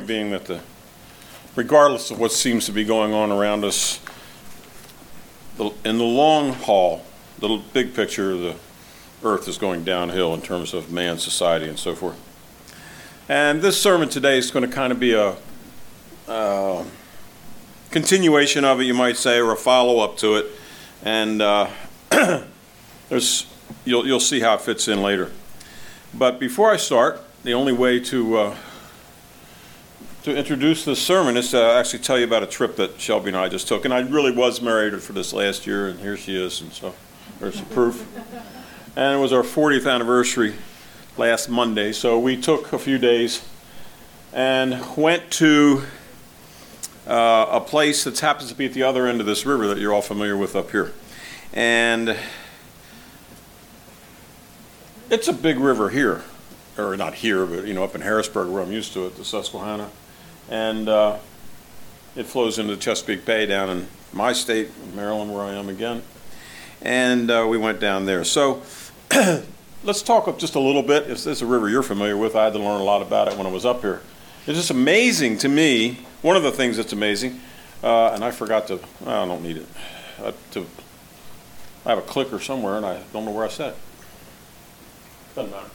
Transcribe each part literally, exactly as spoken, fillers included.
being that the, regardless of what seems to be going on around us, the, in the long haul, the big picture, the earth is going downhill in terms of man's society and so forth. And this sermon today is going to kind of be a uh, continuation of it, you might say, or a follow-up to it. And uh, there's you'll you'll see how it fits in later. But before I start, the only way to uh, to introduce this sermon is to actually tell you about a trip that Shelby and I just took. And I really was married for this last year, and here she is, and so there's the proof. And it was our fortieth anniversary last Monday, so we took a few days and went to uh, a place that happens to be at the other end of this river that you're all familiar with up here. And it's a big river here, or not here, but you know, up in Harrisburg where I'm used to it, the Susquehanna. And uh, it flows into the Chesapeake Bay down in my state, Maryland, where I am again. And uh, we went down there. So let's talk just a little bit. It's, it's a river you're familiar with. I had to learn a lot about it when I was up here. It's just amazing to me. One of the things that's amazing, uh, and I forgot to, I don't need it. Uh, to, I have a clicker somewhere, and I don't know where I set it. Doesn't matter.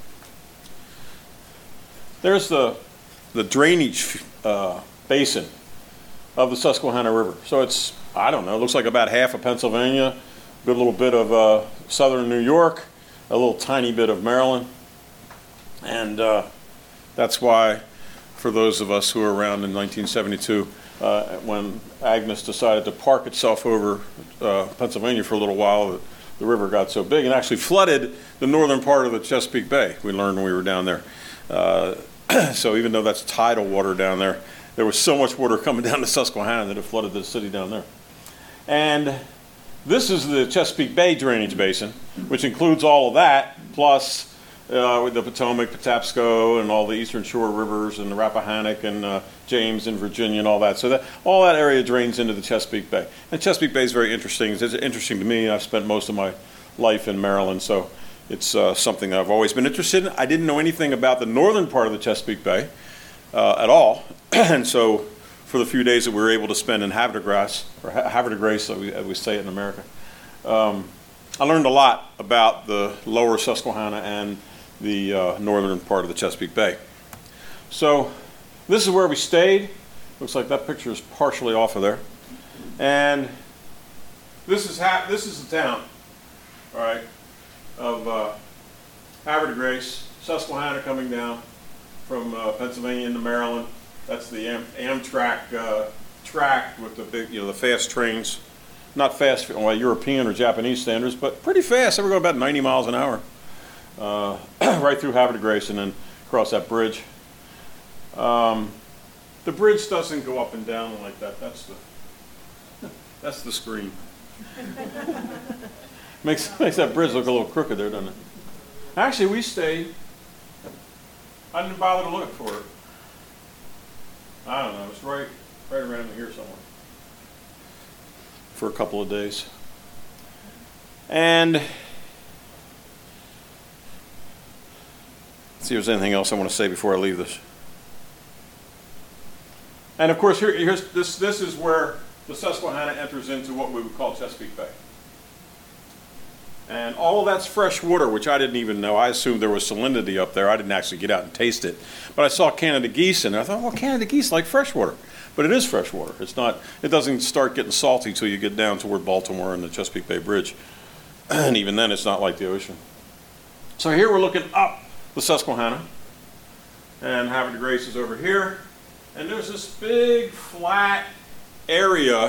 There's the the drainage uh, basin of the Susquehanna River. So it's, I don't know, it looks like about half of Pennsylvania, a good little bit of uh, southern New York, a little tiny bit of Maryland. And uh, that's why, for those of us who were around in nineteen seventy-two, uh, when Agnes decided to park itself over uh, Pennsylvania for a little while, the river got so big and actually flooded the northern part of the Chesapeake Bay. We learned when we were down there. Uh, so even though that's tidal water down there, there was so much water coming down the Susquehanna that it flooded the city down there. And this is the Chesapeake Bay drainage basin, which includes all of that, plus uh, with the Potomac, Patapsco, and all the Eastern Shore rivers, and the Rappahannock, and uh, James, and Virginia, and all that. So that all that area drains into the Chesapeake Bay. And Chesapeake Bay is very interesting. It's interesting to me. I've spent most of my life in Maryland, so it's uh, something I've always been interested in. I didn't know anything about the northern part of the Chesapeake Bay uh, at all, and so for the few days that we were able to spend in Havre de Grace, or Havre de Grace, as we, as we say it in America, um, I learned a lot about the lower Susquehanna and the uh, northern part of the Chesapeake Bay. So this is where we stayed. Looks like that picture is partially off of there. And this is ha- this is the town, all right, of uh, Havre de Grace, Susquehanna coming down from uh, Pennsylvania into Maryland. That's the Am- Amtrak uh, track with the big, you know, the fast trains. Not fast, well, European or Japanese standards, but pretty fast. They were going about ninety miles an hour, uh, right through Havre de Grace and then across that bridge. Um, the bridge doesn't go up and down like that. That's the that's the screen. makes makes that bridge look a little crooked there, doesn't it? Actually, we stayed. I didn't bother to look for it. I don't know. It's right right around here somewhere for a couple of days. And see if there's anything else I want to say before I leave this. And of course, here, here's this. This is where the Susquehanna enters into what we would call Chesapeake Bay. And all of that's fresh water, which I didn't even know. I assumed there was salinity up there. I didn't actually get out and taste it. But I saw Canada geese in there. I thought, well, Canada geese like fresh water. But it is fresh water. It's not. It doesn't start getting salty until you get down toward Baltimore and the Chesapeake Bay Bridge. And even then, it's not like the ocean. So here we're looking up the Susquehanna. And Havre de Grace is over here. And there's this big, flat area.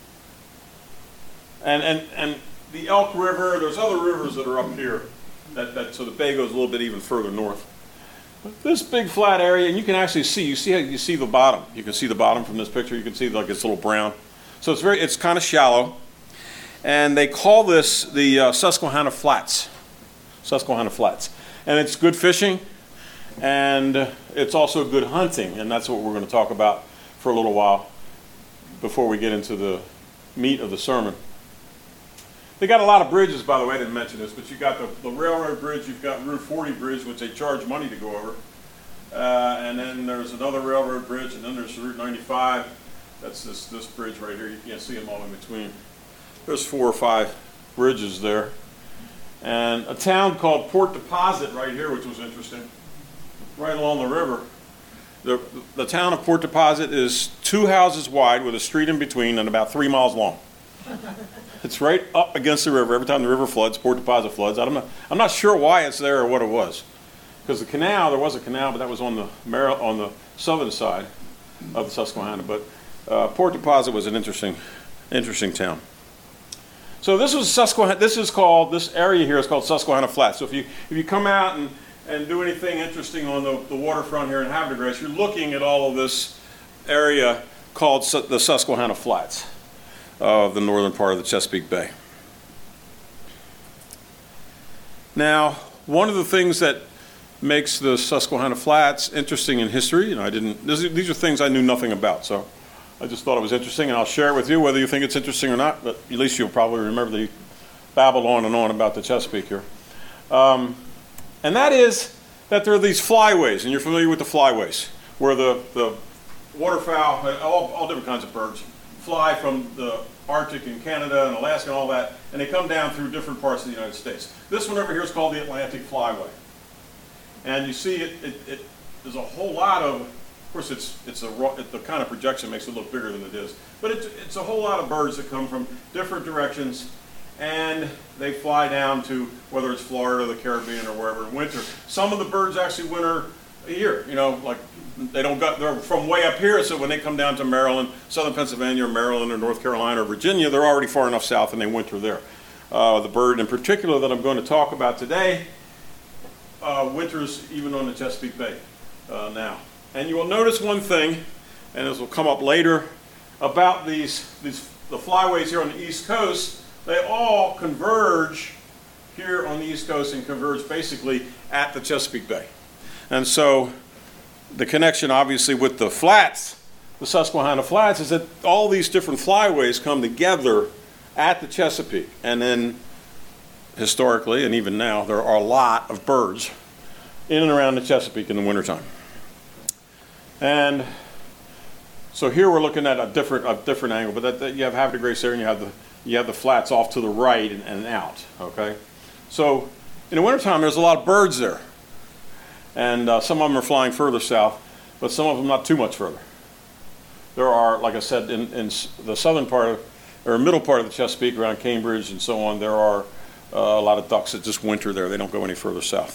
And and and the Elk River, there's other rivers that are up here. That, that so the bay goes a little bit even further north. But this big flat area, and you can actually see, you see how you see the bottom. You can see the bottom from this picture. You can see like it's a little brown. So it's very, it's kind of shallow. And they call this the uh, Susquehanna Flats. Susquehanna Flats. And it's good fishing, and it's also good hunting. And that's what we're going to talk about for a little while before we get into the meat of the sermon. They got a lot of bridges, by the way. I didn't mention this, but you got the, the railroad bridge. You've got Route forty bridge, which they charge money to go over. Uh, and then there's another railroad bridge, and then there's Route ninety-five. That's this, this bridge right here. You can't see them all in between. There's four or five bridges there. And a town called Port Deposit right here, which was interesting, right along the river. The, the town of Port Deposit is two houses wide with a street in between and about three miles long. It's right up against the river. Every time the river floods, Port Deposit floods. I'm not, I'm not sure why it's there or what it was. Because the canal, there was a canal, but that was on the, Mar- on the southern side of the Susquehanna. But uh, Port Deposit was an interesting, interesting town. So this was Susquehanna. This is called, this area here is called Susquehanna Flats. So if you, if you come out and and do anything interesting on the, the waterfront here in Havre de Grace, you're looking at all of this area called Su- the Susquehanna Flats of uh, the northern part of the Chesapeake Bay. Now, one of the things that makes the Susquehanna Flats interesting in history, and I didn't, this, these are things I knew nothing about, so I just thought it was interesting, and I'll share it with you, whether you think it's interesting or not, but at least you'll probably remember that he babbled on and on about the Chesapeake here. Um, And that is that there are these flyways, and you're familiar with the flyways, where the, the waterfowl, all, all different kinds of birds, fly from the Arctic and Canada and Alaska and all that, and they come down through different parts of the United States. This one over here is called the Atlantic Flyway. And you see it, it, it there's a whole lot of, of course it's, it's a, it, the kind of projection makes it look bigger than it is, but it, it's a whole lot of birds that come from different directions, and they fly down to whether it's Florida, the Caribbean, or wherever in winter. Some of the birds actually winter here, you know, like they don't got, they're from way up here, so when they come down to Maryland, southern Pennsylvania, or Maryland, or North Carolina, or Virginia, they're already far enough south and they winter there. Uh, the bird in particular that I'm going to talk about today uh, winters even on the Chesapeake Bay uh, now. And you will notice one thing, and this will come up later, about these, these the flyways here on the East Coast. They all converge here on the East Coast and converge basically at the Chesapeake Bay. And so the connection obviously with the flats, the Susquehanna Flats, is that all these different flyways come together at the Chesapeake. And then historically, and even now, there are a lot of birds in and around the Chesapeake in the wintertime. And so here we're looking at a different, a different angle, but that, that you have Havre de Grace there and you have the You have the flats off to the right and, and out, okay? So in the wintertime, there's a lot of birds there. And uh, some of them are flying further south, but some of them not too much further. There are, like I said, in, in the southern part of, or middle part of the Chesapeake, around Cambridge and so on, there are uh, a lot of ducks that just winter there. They don't go any further south.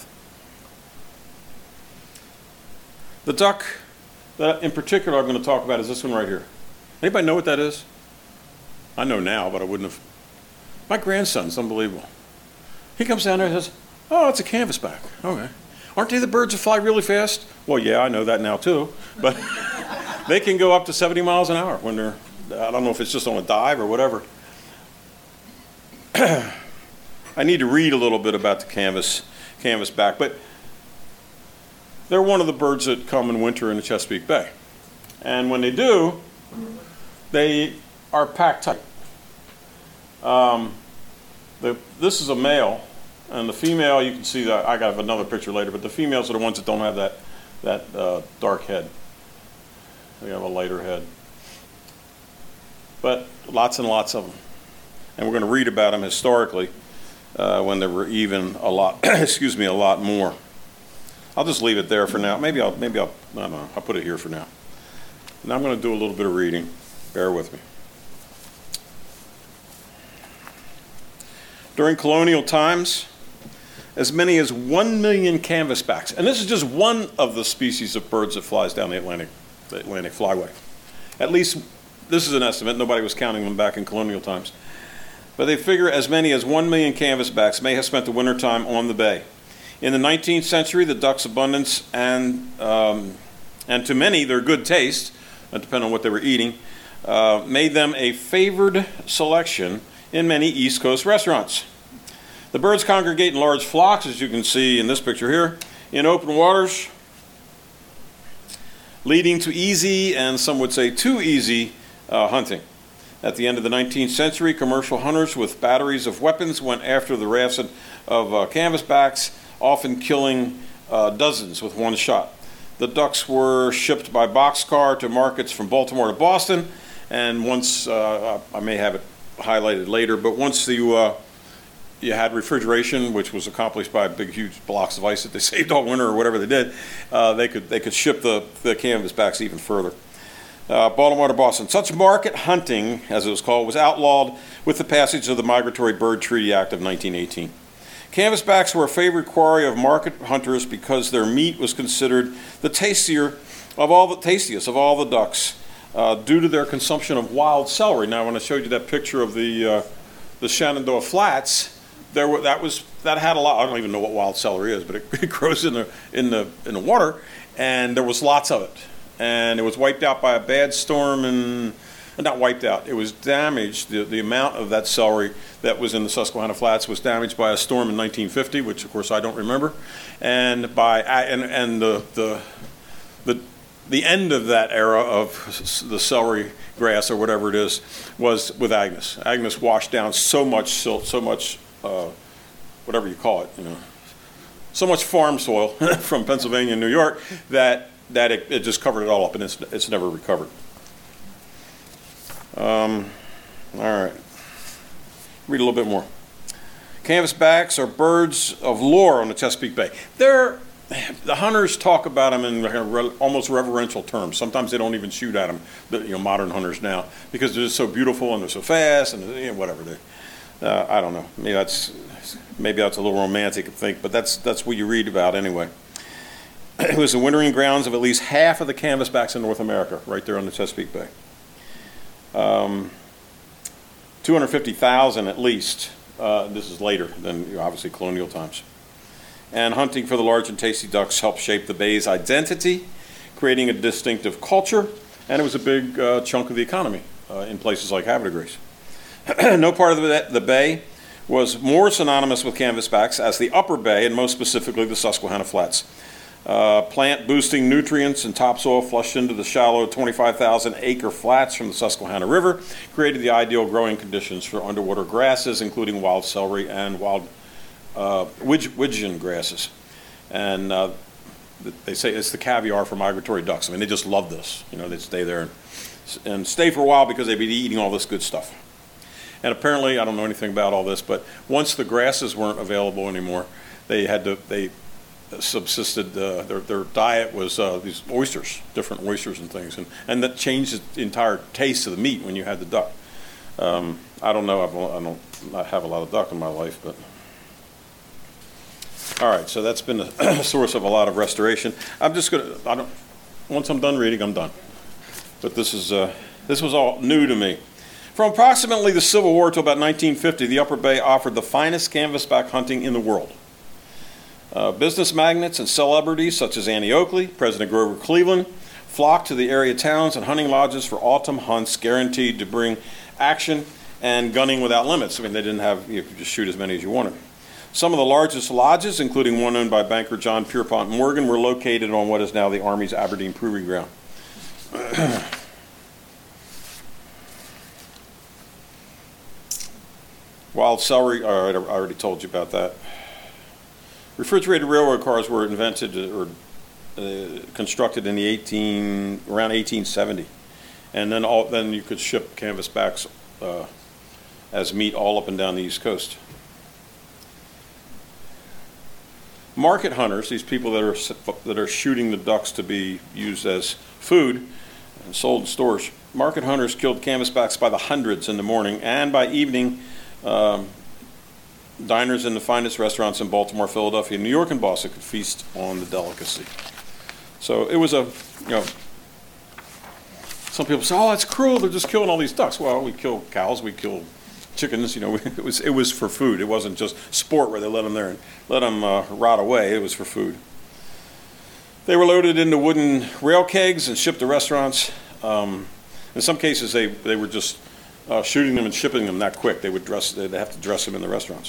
The duck that in particular I'm going to talk about is this one right here. Anybody know what that is? I know now, but I wouldn't have. My grandson's unbelievable. He comes down there and says, oh, it's a canvasback. Okay. Aren't they the birds that fly really fast? Well, yeah, I know that now too. But they can go up to seventy miles an hour when they're, I don't know if it's just on a dive or whatever. I need to read a little bit about the canvas, canvasback, but they're one of the birds that come in winter in the Chesapeake Bay. And when they do, they are packed tight. Um, the, this is a male, and the female, you can see that, I got another picture later, but the females are the ones that don't have that, that uh, dark head. They have a lighter head. But lots and lots of them. And we're going to read about them historically uh, when there were even a lot, excuse me, a lot more. I'll just leave it there for now. Maybe I'll, maybe I'll, I don't know, I'll put it here for now. Now I'm going to do a little bit of reading. Bear with me. During colonial times, as many as one million canvasbacks, and this is just one of the species of birds that flies down the Atlantic, the Atlantic Flyway. At least, this is an estimate, nobody was counting them back in colonial times. But they figure as many as one million canvasbacks may have spent the wintertime on the bay. In the nineteenth century, the duck's abundance and, um, and to many, their good taste, depending on what they were eating, uh, made them a favored selection in many East Coast restaurants. The birds congregate in large flocks, as you can see in this picture here, in open waters, leading to easy, and some would say too easy, uh, hunting. At the end of the nineteenth century, commercial hunters with batteries of weapons went after the rafts of uh, canvasbacks, often killing uh, dozens with one shot. The ducks were shipped by boxcar to markets from Baltimore to Boston, and once, uh, I may have it highlighted later, but once you, uh, you had refrigeration, which was accomplished by big, huge blocks of ice that they saved all winter or whatever they did, uh, they could they could ship the, the canvasbacks even further. Uh, Baltimore to Boston. Such market hunting, as it was called, was outlawed with the passage of the Migratory Bird Treaty Act of nineteen eighteen. Canvasbacks were a favorite quarry of market hunters because their meat was considered the tastier of all the tastiest of all the ducks uh, due to their consumption of wild celery. Now, when I showed you that picture of the uh, the Shenandoah Flats, there were, that was that had a lot. I don't even know what wild celery is, but it, it grows in the in the in the water, and there was lots of it. And it was wiped out by a bad storm, and not wiped out, it was damaged. The, the amount of that celery that was in the Susquehanna Flats was damaged by a storm in nineteen fifty, which of course I don't remember, and by and and the the the, the end of that era of the celery grass or whatever it is was with Agnes. Agnes washed down so much silt, so much uh, whatever you call it, you know, so much farm soil from Pennsylvania and New York that. that it, it just covered it all up, and it's, it's never recovered. Um, all right. Read a little bit more. Canvasbacks are birds of lore on the Chesapeake Bay. They're, the hunters talk about them in kind of re, almost reverential terms. Sometimes they don't even shoot at them, the, you know, modern hunters now, because they're just so beautiful and they're so fast and you know, whatever. They, uh, I don't know. Maybe that's maybe that's a little romantic, I think, but that's that's what you read about anyway. It was the wintering grounds of at least half of the canvasbacks in North America, right there on the Chesapeake Bay. Um, two hundred fifty thousand at least. Uh, this is later than, you know, obviously colonial times. And hunting for the large and tasty ducks helped shape the bay's identity, creating a distinctive culture, and it was a big uh, chunk of the economy uh, in places like Havre de Grace. No part of the, the bay was more synonymous with canvasbacks as the upper bay, and most specifically the Susquehanna Flats. Uh, plant boosting nutrients and topsoil flushed into the shallow twenty-five thousand acre flats from the Susquehanna River created the ideal growing conditions for underwater grasses, including wild celery and wild uh, widgeon grasses. And uh, they say it's the caviar for migratory ducks. I mean, they just love this. You know, they stay there and, and stay for a while because they'd be eating all this good stuff. And apparently, I don't know anything about all this, but once the grasses weren't available anymore, they had to they subsisted, uh, their, their diet was uh, these oysters, different oysters and things, and, and that changed the entire taste of the meat when you had the duck. Um, I don't know, I've, I don't I have a lot of duck in my life, but. All right, so that's been a source of a lot of restoration. I'm just gonna, I don't, once I'm done reading, I'm done. But this is, uh, this was all new to me. From approximately the Civil War to about nineteen fifty, the Upper Bay offered the finest canvasback hunting in the world. Uh, business magnates and celebrities such as Annie Oakley, President Grover Cleveland, flocked to the area towns and hunting lodges for autumn hunts guaranteed to bring action and gunning without limits. I mean, they didn't have, you could just shoot as many as you wanted. Some of the largest lodges, including one owned by banker John Pierpont Morgan, were located on what is now the Army's Aberdeen Proving Ground. Wild celery, all right, I already told you about that. Refrigerated railroad cars were invented or uh, constructed in the eighteen around eighteen seventy, and then all then you could ship canvasbacks uh, as meat all up and down the East Coast. Market hunters, these people that are that are shooting the ducks to be used as food and sold in stores. Market hunters killed canvasbacks by the hundreds in the morning, and by evening. Um, Diners in the finest restaurants in Baltimore, Philadelphia, New York, and Boston could feast on the delicacy. So it was a, you know, some people say, oh, that's cruel, they're just killing all these ducks. Well, we kill cows, we kill chickens, you know, it was it was for food. It wasn't just sport where they let them there and let them uh, rot away. It was for food. They were loaded into wooden rail kegs and shipped to restaurants. Um, in some cases, they, they were just uh, shooting them and shipping them that quick. They would dress, they'd have to dress them in the restaurants.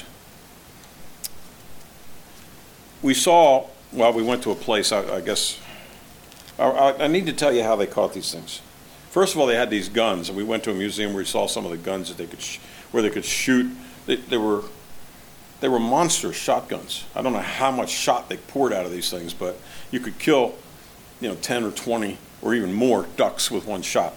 We saw, well, we went to a place, I, I guess, I, I need to tell you how they caught these things. First of all, they had these guns, and we went to a museum where we saw some of the guns that they could, sh- where they could shoot. They, they were, they were monster shotguns. I don't know how much shot they poured out of these things, but you could kill you know, ten or twenty or even more ducks with one shot.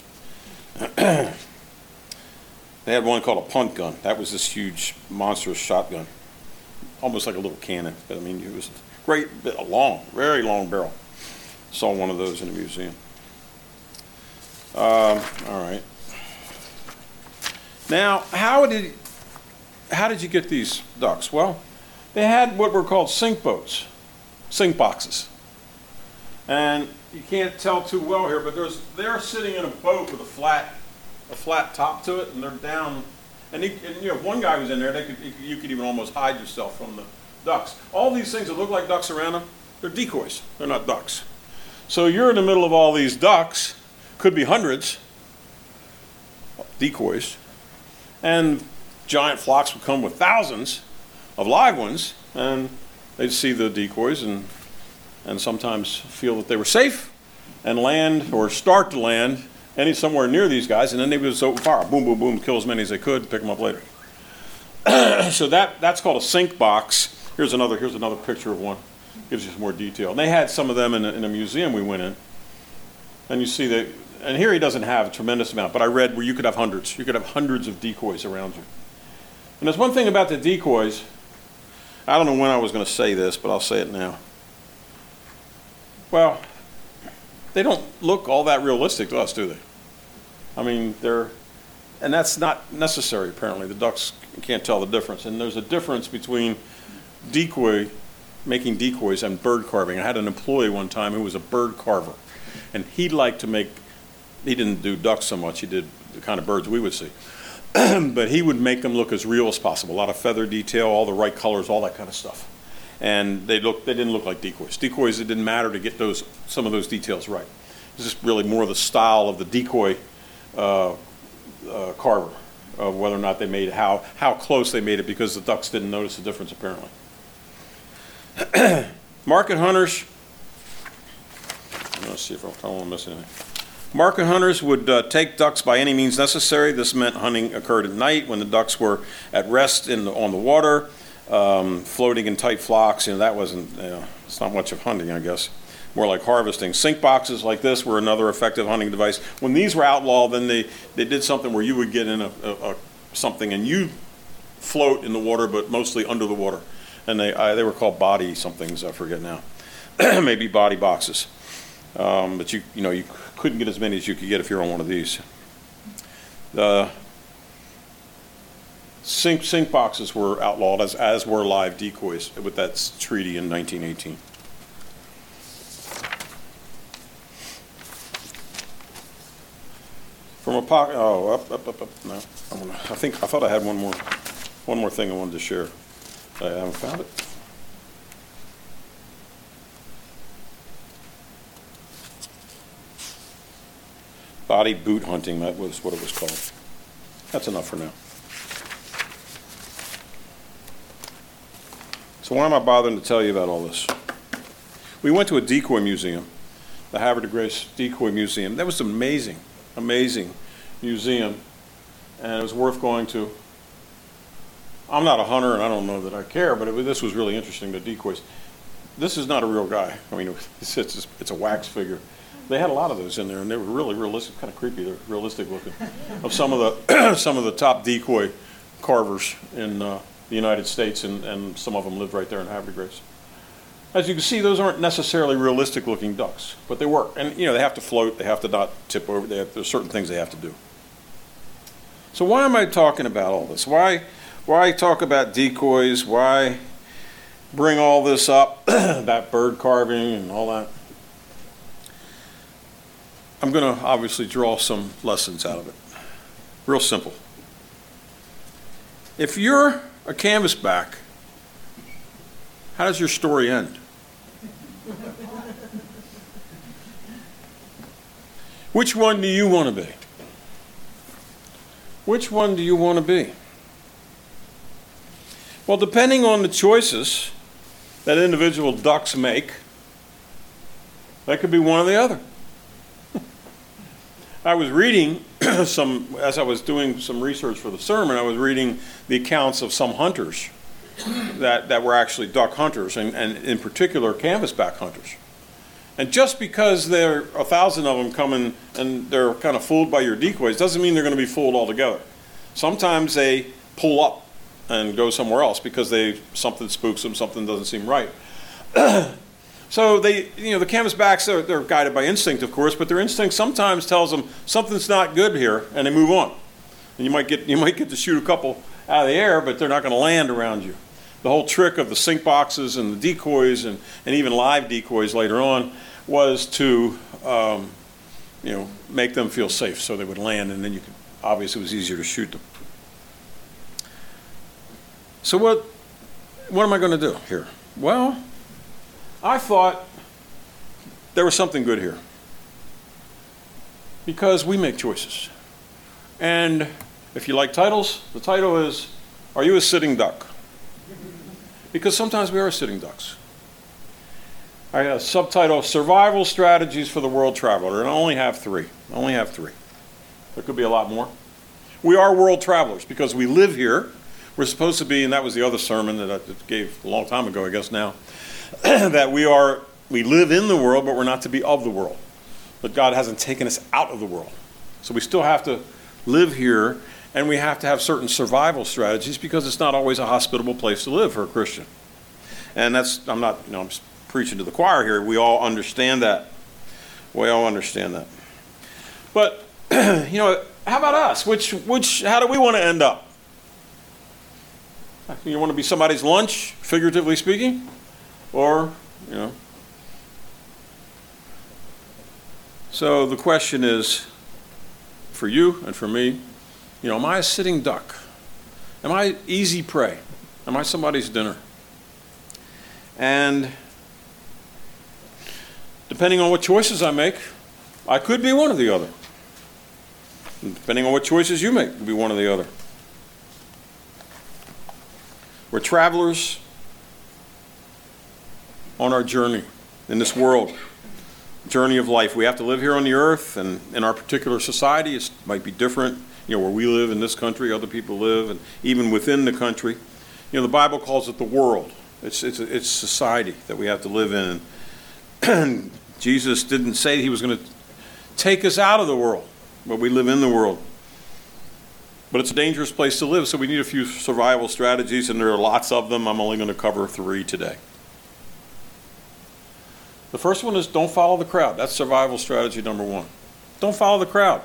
They had one called a punt gun. That was this huge, monstrous shotgun, almost like a little cannon. But I mean, it was great, a long, very long barrel. Saw one of those in a museum. Um, all right. Now, how did how did you get these ducks? Well, they had what were called sink boats, sink boxes, and you can't tell too well here, but there's they're sitting in a boat with a flat a flat top to it, and they're down. And, he, and you know, if one guy was in there, they could you could even almost hide yourself from the ducks. All these things that look like ducks around them, they're decoys. They're not ducks. So you're in the middle of all these ducks, could be hundreds, decoys, and giant flocks would come with thousands of live ones, and they'd see the decoys and and sometimes feel that they were safe and land or start to land any somewhere near these guys, and then they would just open fire, boom, boom, boom, kill as many as they could, pick them up later. So that that's called a sink box. Here's another here's another picture of one. Gives you some more detail. And they had some of them in a, in a museum we went in, and you see that. And here he doesn't have a tremendous amount, but I read where you could have hundreds. You could have hundreds of decoys around you. And there's one thing about the decoys. I don't know when I was going to say this, but I'll say it now. Well, they don't look all that realistic to us, do they? I mean, they're, and that's not necessary, apparently. The ducks can't tell the difference. And there's a difference between decoy, making decoys, and bird carving. I had an employee one time who was a bird carver. And he liked to make, he didn't do ducks so much, he did the kind of birds we would see. But he would make them look as real as possible. A lot of feather detail, all the right colors, all that kind of stuff. And they look, they didn't look like decoys. Decoys, it didn't matter to get those some of those details right. It's just really more the style of the decoy uh, uh, carver, of whether or not they made it, how, how close they made it, because the ducks didn't notice the difference apparently. Market hunters, let's see if I don't want to miss anything. Market hunters would uh, take ducks by any means necessary. This meant hunting occurred at night when the ducks were at rest in the, on the water, um, floating in tight flocks. You know, that wasn't, you know, it's not much of hunting, I guess. More like harvesting. Sink boxes like this were another effective hunting device. When these were outlawed, then they, they did something where you would get in a, a, a something and you float in the water, but mostly under the water. And they I, they were called body somethings, I forget now. Maybe body boxes. Um, but you you know you couldn't get as many as you could get if you're on one of these. The sink sink boxes were outlawed, as as were live decoys with that treaty in nineteen eighteen. From a pocket, oh up up up up. No, I, wanna, I think I thought I had one more one more thing I wanted to share. I haven't found it. Body boot hunting, that was what it was called. That's enough for now. So why am I bothering to tell you about all this? We went to a decoy museum, the Havre de Grace Decoy Museum. That was amazing, amazing museum, and it was worth going to. I'm not a hunter, and I don't know that I care, but it, this was really interesting, the decoys. This is not a real guy. I mean, it's, it's, it's a wax figure. They had a lot of those in there, and they were really realistic, kind of creepy. They're realistic looking. Of some of the some of the top decoy carvers in uh, the United States, and, and some of them lived right there in Havre de Grace. As you can see, those aren't necessarily realistic looking ducks, but they work. And you know, they have to float, they have to not tip over. They have, there's certain things they have to do. So why am I talking about all this? Why why talk about decoys? Why bring all this up about bird carving and all that? I'm going to obviously draw some lessons out of it. Real simple. If you're a canvasback, how does your story end? Which one do you want to be? Which one do you want to be? Well, depending on the choices that individual ducks make, that could be one or the other. I was reading some, as I was doing some research for the sermon, I was reading the accounts of some hunters that, that were actually duck hunters, and, and in particular canvasback hunters. And just because there are a thousand of them coming and they're kind of fooled by your decoys doesn't mean they're going to be fooled altogether. Sometimes they pull up and go somewhere else because they something spooks them, something doesn't seem right. So they, you know, the canvasbacks are they're guided by instinct, of course, but their instinct sometimes tells them something's not good here, and they move on. And you might get you might get to shoot a couple out of the air, but they're not going to land around you. The whole trick of the sync boxes and the decoys and, and even live decoys later on was to um, you know, make them feel safe so they would land, and then you could, obviously it was easier to shoot them. So what what am I going to do here? Well, I thought there was something good here because we make choices. And if you like titles, the title is, Are You a Sitting Duck? Because sometimes we are sitting ducks. I got a subtitle, Survival Strategies for the World Traveler, and I only have three. I only have three. There could be a lot more. We are world travelers because we live here. We're supposed to be, and that was the other sermon that I gave a long time ago, I guess now, that we are, we live in the world, but we're not to be of the world. But God hasn't taken us out of the world. So we still have to live here, and we have to have certain survival strategies because it's not always a hospitable place to live for a Christian. And that's, I'm not, you know, I'm preaching to the choir here. We all understand that. We all understand that. But, you know, how about us? Which, which, how do we want to end up? You want to be somebody's lunch, figuratively speaking? Or, you know. So the question is, for you and for me, you know, am I a sitting duck? Am I easy prey? Am I somebody's dinner? And depending on what choices I make, I could be one or the other. And depending on what choices you make, it could be one or the other. We're travelers on our journey in this world, journey of life. We have to live here on the earth, and in our particular society, it might be different. You know, where we live in this country, other people live, and even within the country. You know, the Bible calls it the world. It's it's it's society that we have to live in. And Jesus didn't say he was going to take us out of the world, but we live in the world. But it's a dangerous place to live, so we need a few survival strategies, and there are lots of them. I'm only going to cover three today. The first one is don't follow the crowd. That's survival strategy number one. Don't follow the crowd.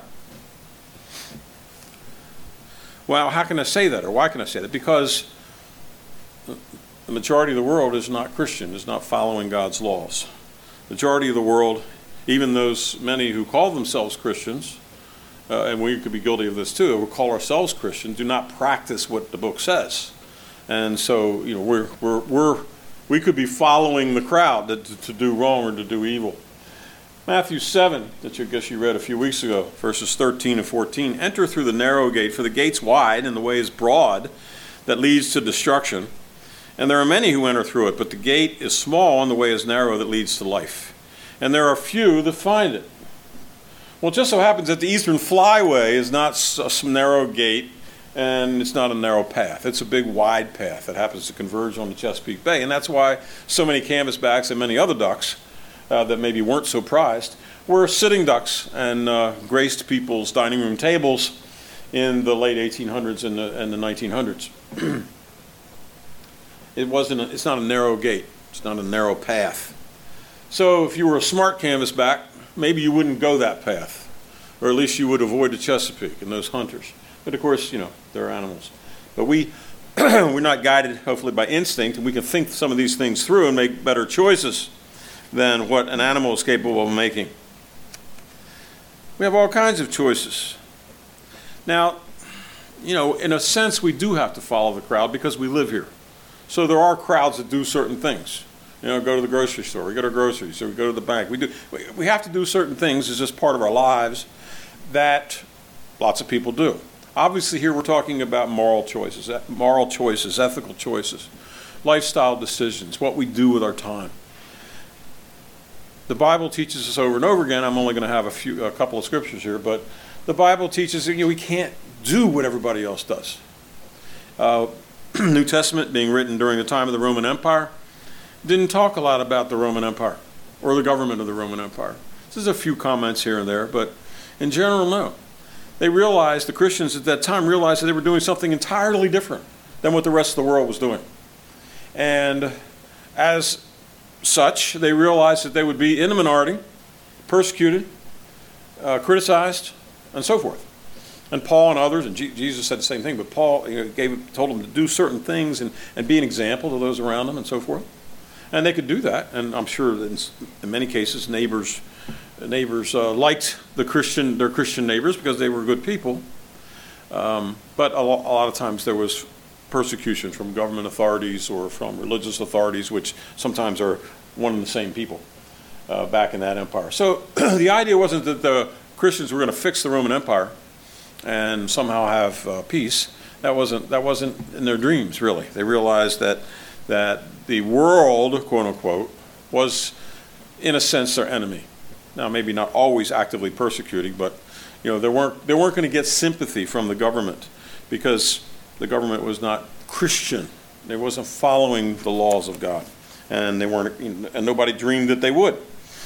Well, how can I say that, or why can I say that? Because the majority of the world is not Christian, is not following God's laws. The majority of the world, even those many who call themselves Christians, uh, and we could be guilty of this too, we call ourselves Christians, do not practice what the book says. And so, you know, we're we're we're we could be following the crowd to, to do wrong or to do evil. Matthew seven, that you I guess you read a few weeks ago, verses thirteen and fourteen. Enter through the narrow gate, for the gate's wide and the way is broad that leads to destruction. And there are many who enter through it, but the gate is small and the way is narrow that leads to life. And there are few that find it. Well, it just so happens that the Eastern Flyway is not a narrow gate, and it's not a narrow path. It's a big wide path that happens to converge on the Chesapeake Bay. And that's why so many canvasbacks and many other ducks uh, that maybe weren't so prized were sitting ducks and uh, graced people's dining room tables in the late eighteen hundreds and the, and the nineteen hundreds. It wasn't. A, it's not a narrow gate. It's not a narrow path. So if you were a smart canvasback, maybe you wouldn't go that path, or at least you would avoid the Chesapeake and those hunters. But of course, you know, they're animals. But we, we're not guided, hopefully, by instinct, and we can think some of these things through and make better choices than what an animal is capable of making. We have all kinds of choices. Now, you know, in a sense, we do have to follow the crowd because we live here. So there are crowds that do certain things. You know, go to the grocery store, we go to groceries, so we go to the bank. We do. We have to do certain things as just part of our lives that lots of people do. Obviously, here we're talking about moral choices, moral choices, ethical choices, lifestyle decisions, what we do with our time. The Bible teaches us over and over again. I'm only going to have a few, a couple of scriptures here, but the Bible teaches that, you know, we can't do what everybody else does. Uh, New Testament, being written during the time of the Roman Empire, didn't talk a lot about the Roman Empire. or the government of the Roman Empire. There's a few comments here and there, but in general, no. They realized, the Christians at that time realized that they were doing something entirely different than what the rest of the world was doing. And as such, they realized that they would be in the minority, persecuted, uh, criticized, and so forth. And Paul and others, and G- Jesus said the same thing, but Paul, you know, gave, told them to do certain things and, and be an example to those around them and so forth. And they could do that, and I'm sure that in, in many cases neighbors neighbors uh, liked the Christian their Christian neighbors because they were good people. Um, but a, lo- a lot of times there was persecution from government authorities or from religious authorities, which sometimes are one and the same people uh, back in that empire. So the idea wasn't that the Christians were going to fix the Roman Empire and somehow have uh, peace. That wasn't that wasn't in their dreams, really. They realized that that the world, quote unquote, was in a sense their enemy. Now, maybe not always actively persecuting, but you know, they weren't they weren't going to get sympathy from the government because the government was not Christian. They wasn't following the laws of God, and they weren't, and nobody dreamed that they would.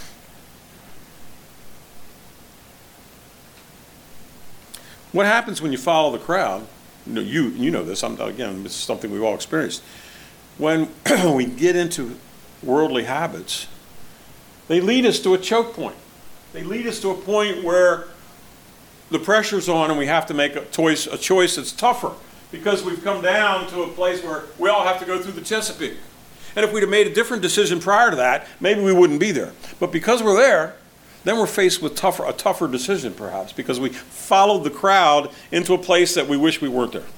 What happens when you follow the crowd? You know, you, you know this. I'm, again, this is something we've all experienced. When we get into worldly habits, they lead us to a choke point. They lead us to a point where the pressure's on and we have to make a choice, a choice that's tougher because we've come down to a place where we all have to go through the Chesapeake. And if we'd have made a different decision prior to that, maybe we wouldn't be there. But because we're there, then we're faced with tougher, a tougher decision perhaps because we followed the crowd into a place that we wish we weren't there.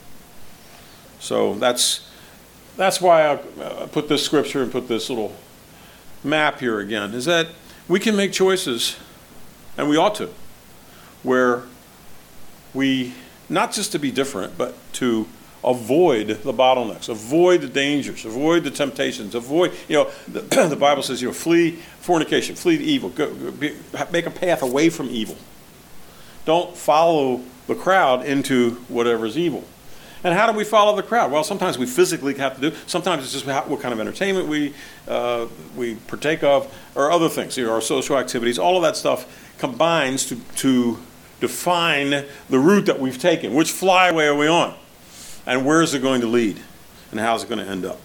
So that's that's why I uh, put this scripture and put this little map here again, is that we can make choices, and we ought to, where we, not just to be different, but to avoid the bottlenecks, avoid the dangers, avoid the temptations, avoid, you know, the, the Bible says, you know, flee fornication, flee evil, go, go, be, make a path away from evil. Don't follow the crowd into whatever is evil. And how do we follow the crowd? Well, sometimes we physically have to do. Sometimes it's just how, what kind of entertainment we uh, we partake of, or other things, you know, our social activities. All of that stuff combines to to define the route that we've taken. Which flyway are we on? And where is it going to lead? And how is it going to end up?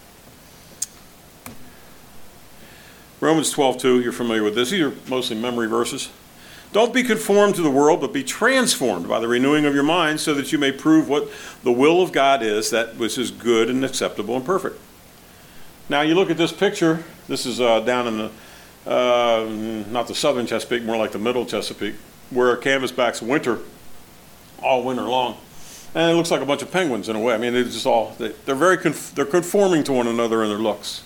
Romans twelve two, you're familiar with this. These are mostly memory verses. Don't be conformed to the world, but be transformed by the renewing of your mind so that you may prove what the will of God is, that which is good and acceptable and perfect. Now you look at this picture. This is uh, down in the, uh, not the southern Chesapeake, more like the middle Chesapeake, where canvasbacks winter all winter long. And it looks like a bunch of penguins in a way. I mean, it's just all, they, they're very, conf- they're conforming to one another in their looks.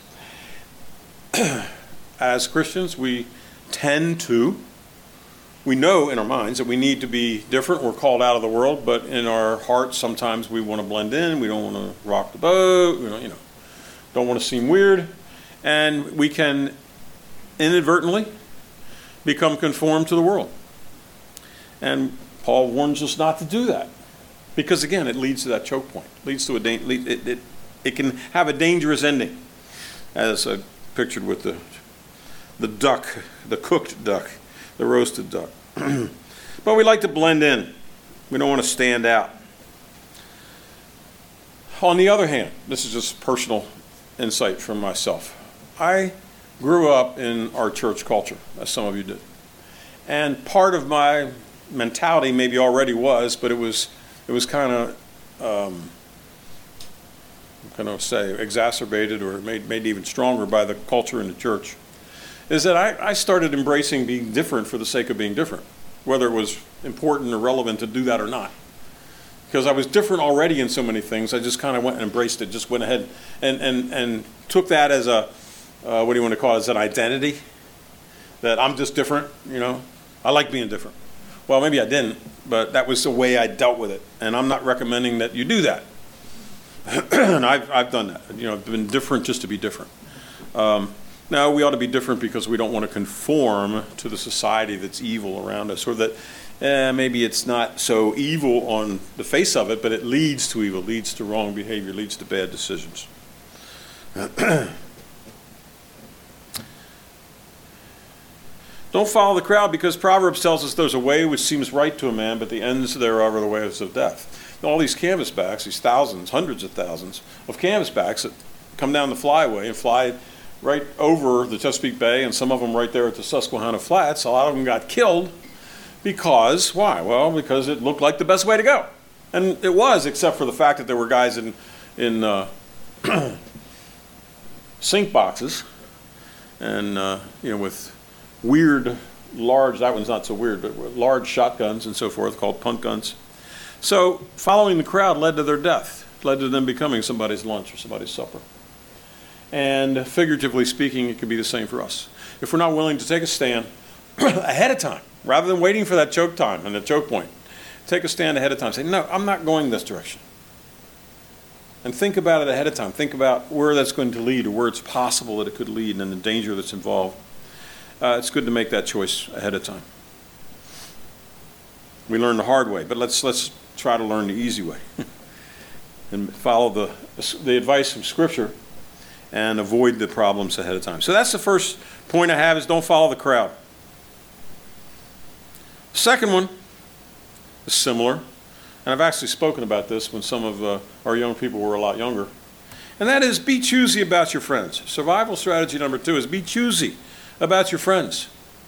As Christians, we tend to, we know in our minds that we need to be different. We're called out of the world, but in our hearts, sometimes we want to blend in. We don't want to rock the boat. We don't, you know, don't want to seem weird. And we can inadvertently become conformed to the world. And Paul warns us not to do that. Because again, it leads to that choke point. It leads to a da- it, it, it can have a dangerous ending, as I pictured with the the duck, the cooked duck, the roasted duck. But we like to blend in. We don't want to stand out. On the other hand, this is just personal insight from myself. I grew up in our church culture, as some of you did. And part of my mentality maybe already was, but it was it was kind of, um, I'm going to say, exacerbated or made, made even stronger by the culture in the church, is that I, I started embracing being different for the sake of being different, whether it was important or relevant to do that or not. Because I was different already in so many things, I just kind of went and embraced it, just went ahead and, and, and took that as a, uh, what do you want to call it, as an identity, that I'm just different, you know, I like being different. Well, maybe I didn't, but that was the way I dealt with it. And I'm not recommending that you do that. And I've, I've done that. You know, I've been different just to be different. Um, now, we ought to be different because we don't want to conform to the society that's evil around us, or that eh, maybe it's not so evil on the face of it, but it leads to evil, leads to wrong behavior, leads to bad decisions. Don't follow the crowd, because Proverbs tells us there's a way which seems right to a man, but the ends thereof are the ways of death. All these canvasbacks, these thousands, hundreds of thousands of canvasbacks that come down the flyway and fly right over the Chesapeake Bay, and some of them right there at the Susquehanna Flats, a lot of them got killed because, why? Well, because it looked like the best way to go. And it was, except for the fact that there were guys in, in uh, sink boxes and, uh, you know, with weird, large, that one's not so weird, but large shotguns and so forth called punt guns. So following the crowd led to their death, led to them becoming somebody's lunch or somebody's supper. And figuratively speaking, it could be the same for us. If we're not willing to take a stand ahead of time, rather than waiting for that choke time and the choke point, take a stand ahead of time. Say, no, I'm not going this direction. And think about it ahead of time. Think about where that's going to lead, or where it's possible that it could lead, and the danger that's involved. Uh, it's good to make that choice ahead of time. We learn the hard way, but let's let's try to learn the easy way and follow the the advice from Scripture and avoid the problems ahead of time. So that's the first point I have, is don't follow the crowd. Second one is similar, and I've actually spoken about this when some of uh, our young people were a lot younger, and that is be choosy about your friends. Survival strategy number two is be choosy about your friends.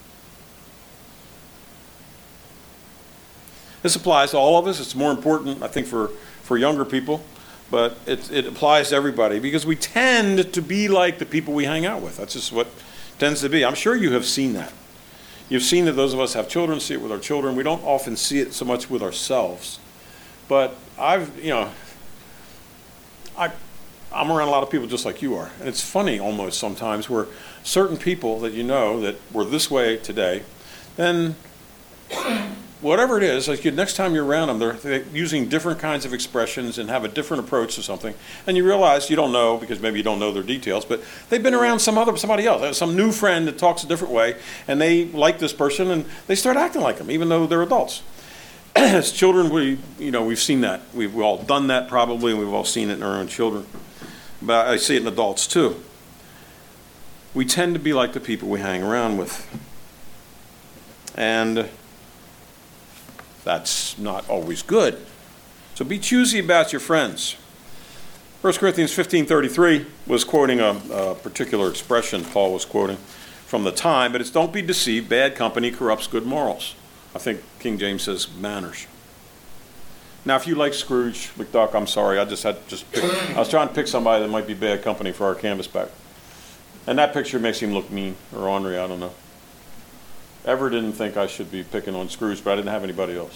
This applies to all of us. It's more important, I think, for, for younger people, but it, it applies to everybody, because we tend to be like the people we hang out with. That's just what it tends to be. I'm sure you have seen that. You've seen that those of us have children, see it with our children. We don't often see it so much with ourselves. But I've, you know, I, I'm around a lot of people just like you are. And it's funny almost sometimes where certain people that you know that were this way today, then whatever it is, like you, next time you're around them, they're, they're using different kinds of expressions and have a different approach to something. And you realize you don't know, because maybe you don't know their details, but they've been around some other, somebody else, some new friend that talks a different way, and they like this person, and they start acting like them, even though they're adults. As children, we, you know, we've seen that. We've all done that probably, and we've all seen it in our own children. But I see it in adults too. We tend to be like the people we hang around with. And that's not always good. So be choosy about your friends. First Corinthians fifteen thirty-three was quoting a, a particular expression Paul was quoting from the time, but it's don't be deceived, bad company corrupts good morals. I think King James says manners. Now, if you like Scrooge McDuck, I'm sorry, I just had just pick, I was trying to pick somebody that might be bad company for our canvasback. And that picture makes him look mean, or ornery, I don't know. Ever didn't think I should be picking on Scrooge, but I didn't have anybody else.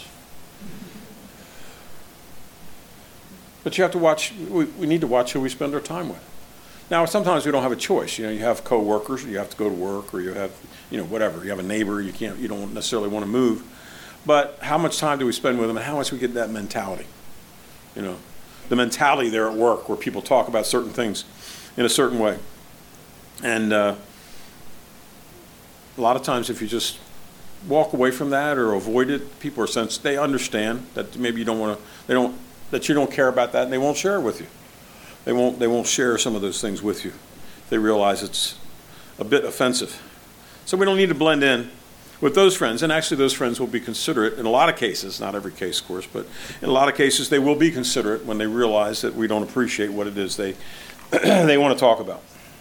But you have to watch, we, we need to watch who we spend our time with. Now, sometimes we don't have a choice. You know, you have coworkers, you have to go to work, or you have, you know, whatever. You have a neighbor, you can't, you don't necessarily want to move. But how much time do we spend with them, and how much we get that mentality? You know, the mentality there at work where people talk about certain things in a certain way. And uh, a lot of times if you just walk away from that or avoid it, people are sense they understand that maybe you don't want to, they don't, that you don't care about that, and they won't share it with you. They won't, they won't share some of those things with you. They realize it's a bit offensive. So we don't need to blend in with those friends, and actually those friends will be considerate in a lot of cases, not every case, of course, but in a lot of cases they will be considerate when they realize that we don't appreciate what it is they they want to talk about.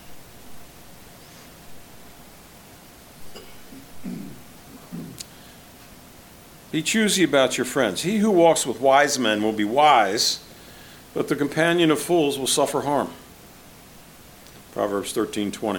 Be choosy about your friends. He who walks with wise men will be wise, but the companion of fools will suffer harm. Proverbs thirteen twenty.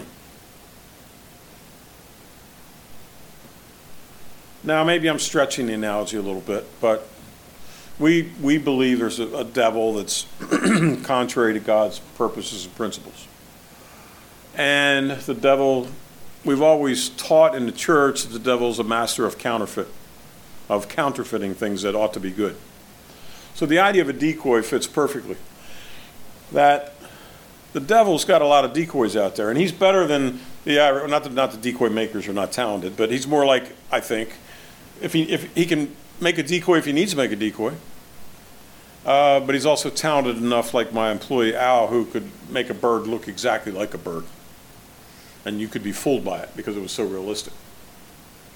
Now, maybe I'm stretching the analogy a little bit, but we we believe there's a, a devil that's contrary to God's purposes and principles. And the devil, we've always taught in the church that the devil is a master of counterfeit, of counterfeiting things that ought to be good. So the idea of a decoy fits perfectly. That the devil's got a lot of decoys out there, and he's better than the, not the, not the decoy makers are not talented, but he's more like, I think, if he if he can make a decoy if he needs to make a decoy. Uh, but he's also talented enough, like my employee Al, who could make a bird look exactly like a bird. And you could be fooled by it because it was so realistic.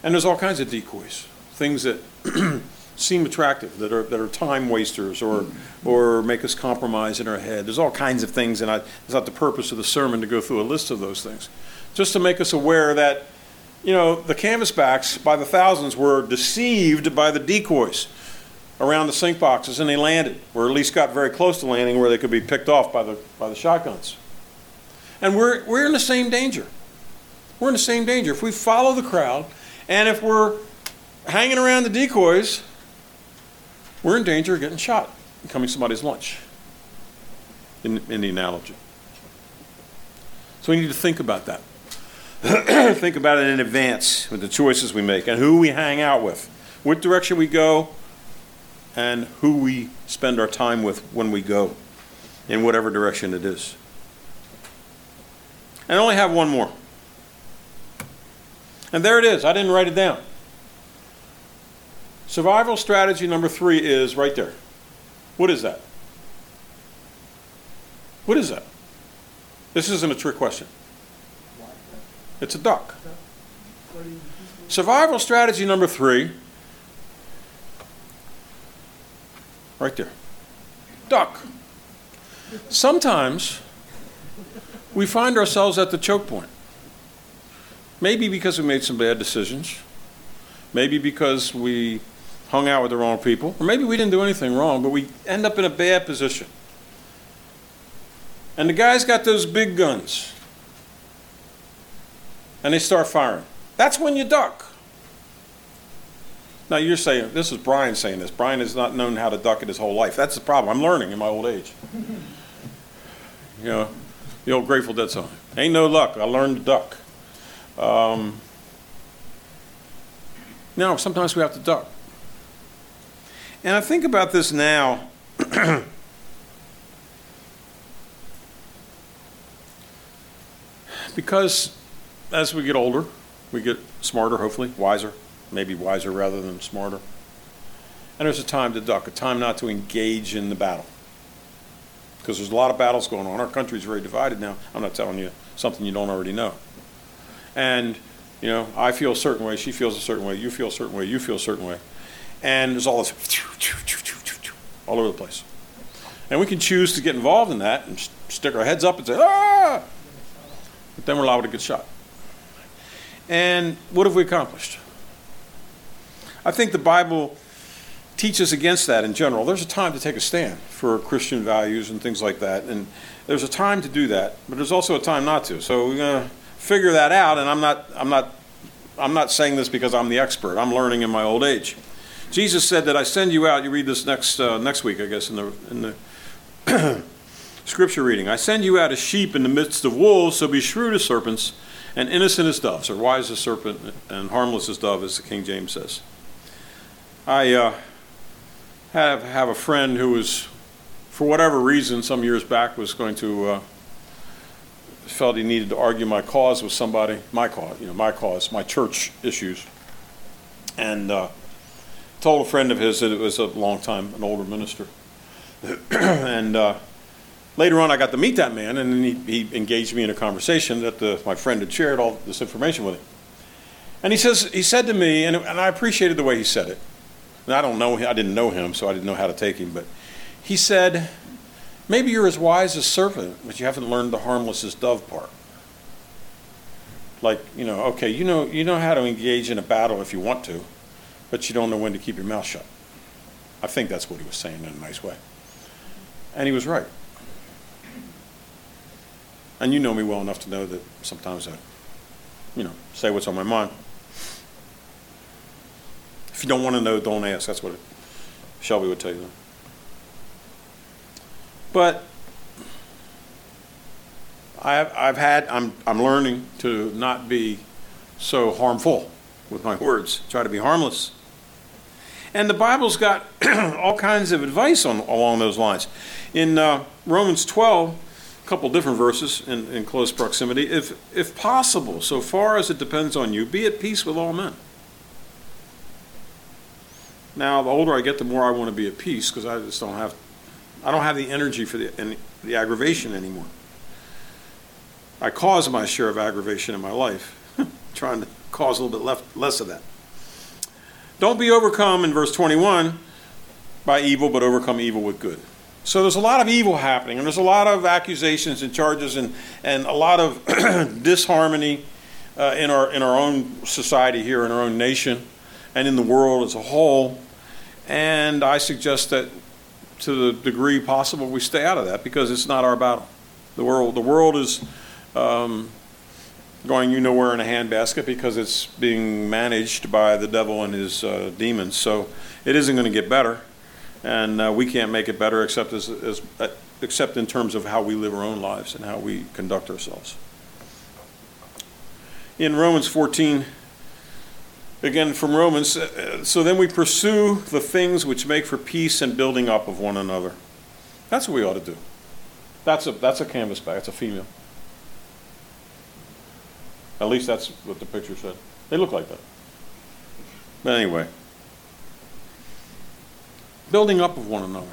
And there's all kinds of decoys, things that seem attractive, that are that are time wasters or or make us compromise in our head. There's all kinds of things, and I, it's not the purpose of the sermon to go through a list of those things. Just to make us aware that, you know, the canvasbacks by the thousands were deceived by the decoys around the sink boxes, and they landed, or at least got very close to landing where they could be picked off by the by the shotguns. And we're we're in the same danger. We're in the same danger. If we follow the crowd, and if we're hanging around the decoys, we're in danger of getting shot, becoming somebody's lunch, in, in the analogy. So we need to think about that. Think about it in advance with the choices we make and who we hang out with, what direction we go, and who we spend our time with when we go, in whatever direction it is. And I only have one more. And there it is. I didn't write it down. Survival strategy number three is right there. What is that? What is that? This isn't a trick question. It's a duck. Survival strategy number three, right there. Duck. Sometimes we find ourselves at the choke point. Maybe because we made some bad decisions. Maybe because we hung out with the wrong people. Or maybe we didn't do anything wrong, but we end up in a bad position. And the guy's got those big guns. And they start firing. That's when you duck. Now you're saying, this is Brian saying this. Brian has not known how to duck in his whole life. That's the problem. I'm learning in my old age. You know, the old Grateful Dead song. Ain't no luck. I learned to duck. Um, no, sometimes we have to duck. And I think about this now. Because as we get older, we get smarter, hopefully, wiser, maybe wiser rather than smarter. And there's a time to duck, a time not to engage in the battle. Because there's a lot of battles going on. Our country's very divided now. I'm not telling you something you don't already know. And, you know, I feel a certain way, she feels a certain way, you feel a certain way, you feel a certain way. And there's all this all over the place. And we can choose to get involved in that and stick our heads up and say, ah! But then we're liable to get shot. And what have we accomplished? I think the Bible teaches against that in general. There's a time to take a stand for Christian values and things like that. And there's a time to do that, but there's also a time not to. So we're going to figure that out, and I'm not I'm not I'm not saying this because I'm the expert. I'm learning in my old age. Jesus said that I send you out. You read this next uh, next week, I guess, in the in the scripture reading. I send you out as sheep in the midst of wolves, so be shrewd as serpents and innocent as doves, or wise as serpent and harmless as dove, as the King James says. I uh, have have a friend who was, for whatever reason, some years back, was going to uh, felt he needed to argue my cause with somebody, my cause, you know, my cause, my church issues, and uh, told a friend of his that it was a long time, an older minister, and uh, later on I got to meet that man, and he, he engaged me in a conversation that the, my friend had shared all this information with him, and he says he said to me, and, and I appreciated the way he said it. And I don't know, I didn't know him, so I didn't know how to take him, but he said, maybe you're as wise as serpent, but you haven't learned the harmless as dove part. Like, you know, okay, you know, you know how to engage in a battle if you want to, but you don't know when to keep your mouth shut. I think that's what he was saying in a nice way. And he was right. And you know me well enough to know that sometimes I, you know, say what's on my mind. If you don't want to know, don't ask. That's what it, Shelby would tell you. But I've, I've had, I'm, I'm learning to not be so harmful with my words, try to be harmless. And the Bible's got all kinds of advice on along those lines. In uh, Romans twelve, a couple different verses in, in close proximity, if, if possible, so far as it depends on you, be at peace with all men. Now, the older I get, the more I want to be at peace, because I just don't have I don't have the energy for the, any, the aggravation anymore. I cause my share of aggravation in my life, trying to cause a little bit left, less of that. Don't be overcome, in verse twenty-one, by evil, but overcome evil with good. So there's a lot of evil happening, and there's a lot of accusations and charges and, and a lot of disharmony uh, in our in our own society here, in our own nation, and in the world as a whole. And I suggest that to the degree possible we stay out of that, because it's not our battle. The world, the world is um, going you know where in a handbasket, because it's being managed by the devil and his uh, demons. So it isn't going to get better. And uh, we can't make it better except as, as uh, except in terms of how we live our own lives and how we conduct ourselves. In Romans fourteen, again from Romans, uh, so then we pursue the things which make for peace and building up of one another. That's what we ought to do. That's a that's a canvas bag. That's a female. At least that's what the picture said. They look like that. But anyway. Building up of one another.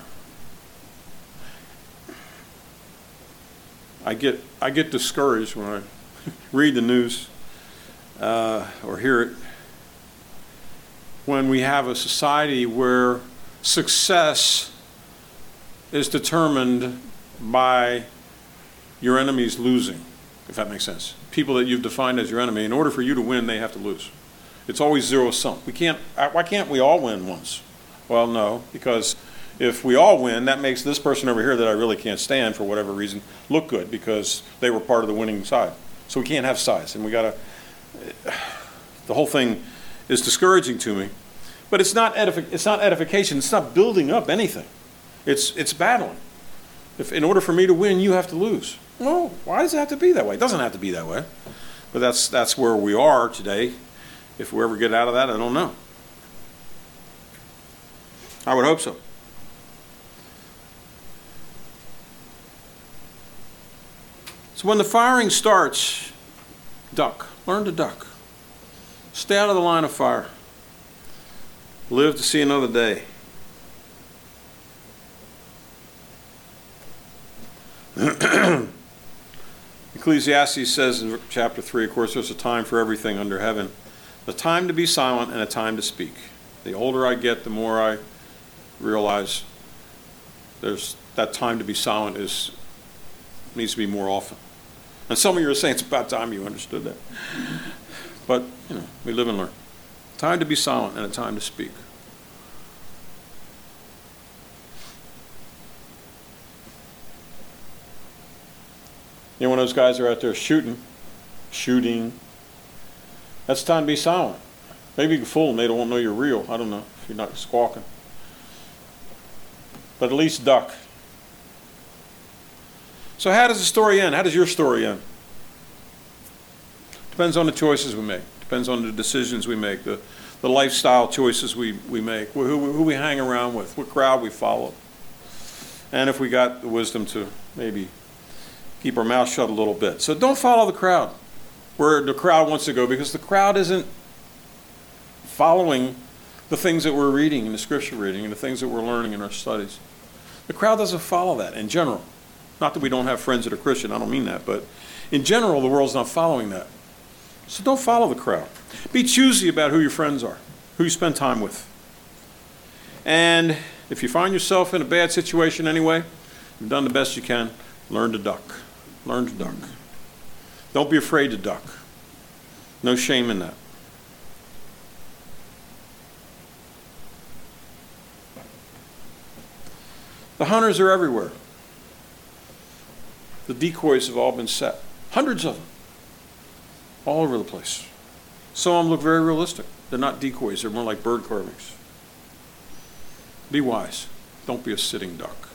I get I get discouraged when I read the news uh, or hear it, when we have a society where success is determined by your enemies losing, if that makes sense. People that you've defined as your enemy, in order for you to win, they have to lose. It's always zero sum. We can't. Why can't we all win once? Well, no, because if we all win, that makes this person over here that I really can't stand for whatever reason look good, because they were part of the winning side. So we can't have sides, and we gotta. The whole thing is discouraging to me, but it's not edific- It's not edification. It's not building up anything. It's it's battling. If in order for me to win, you have to lose. Well, why does it have to be that way? It doesn't have to be that way, but that's that's where we are today. If we ever get out of that, I don't know. I would hope so. So when the firing starts, duck. Learn to duck. Stay out of the line of fire. Live to see another day. Ecclesiastes says in chapter three, of course, there's a time for everything under heaven. A time to be silent and a time to speak. The older I get, the more I realize there's that time to be silent is needs to be more often. And some of you are saying it's about time you understood that. But, you know, we live and learn. Time to be silent and a time to speak. You know, when those guys are out there shooting, shooting, that's time to be silent. Maybe you can fool them, they don't know you're real. I don't know, if you're not squawking. But at least duck. So how does the story end? How does your story end? Depends on the choices we make. Depends on the decisions we make, the, the lifestyle choices we, we make, who, who we hang around with, what crowd we follow. And if we got the wisdom to maybe keep our mouth shut a little bit. So don't follow the crowd where the crowd wants to go, because the crowd isn't following the things that we're reading in the scripture reading and the things that we're learning in our studies. The crowd doesn't follow that in general. Not that we don't have friends that are Christian, I don't mean that, but in general, the world's not following that. So don't follow the crowd. Be choosy about who your friends are, who you spend time with. And if you find yourself in a bad situation anyway, you've done the best you can, learn to duck. Learn to duck. Don't be afraid to duck. No shame in that. The hunters are everywhere. The decoys have all been set. Hundreds of them. All over the place. Some of them look very realistic. They're not decoys. They're more like bird carvings. Be wise. Don't be a sitting duck.